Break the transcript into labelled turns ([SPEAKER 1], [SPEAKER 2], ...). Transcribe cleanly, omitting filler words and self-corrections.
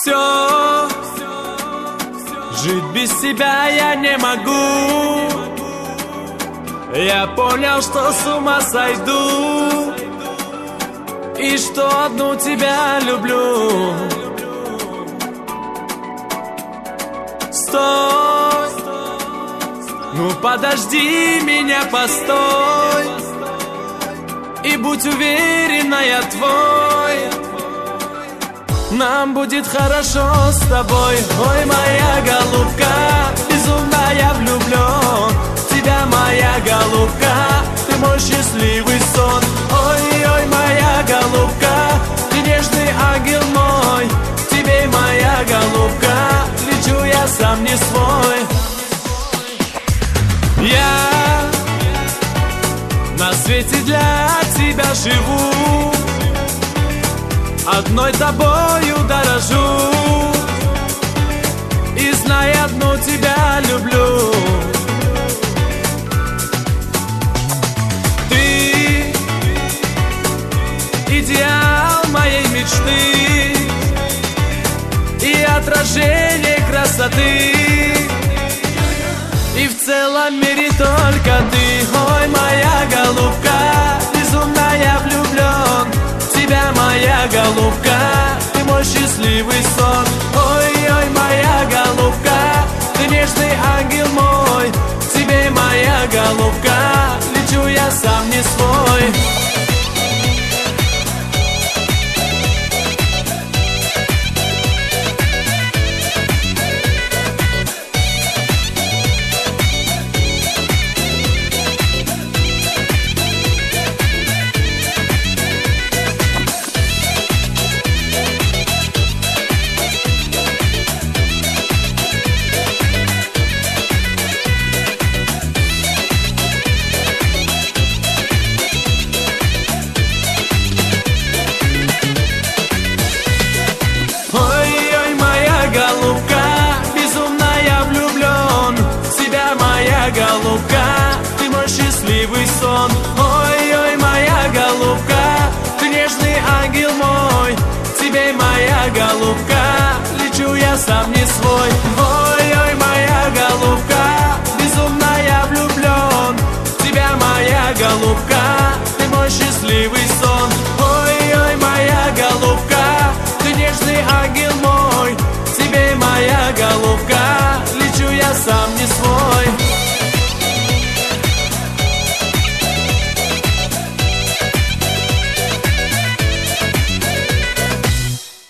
[SPEAKER 1] Все, жить без тебя я не могу. Я понял, что с ума сойду, и что одну тебя люблю. Стой, ну подожди меня, постой, и будь уверена, я твой. Нам будет хорошо с тобой. Ой, моя голубка, безумно я влюблен в тебя, моя голубка, ты мой счастливый сон. Ой, ой, моя голубка, ты нежный ангел мой, к тебе, моя голубка, лечу я сам не свой. Я на свете для тебя живу, одной тобою дорожу, и знай, одну тебя люблю. Ты идеал моей мечты и отражение красоты, и в целом мире только ты. Ой, моя голубка, безумно я влюблен в тебя, моя голубка, ты мой счастливый сон. Ой, ой, моя голубка, ты нежный ангел мой, к тебе, моя голубка, лечу я сам не свой. Голубка, ты мой счастливый сон. Ой, ой, моя голубка, ты нежный ангел мой, к тебе, моя голубка, лечу я сам не свой. Ой, ой, моя голубка, безумно я влюблен в тебя, моя голубка, ты мой счастливый сон.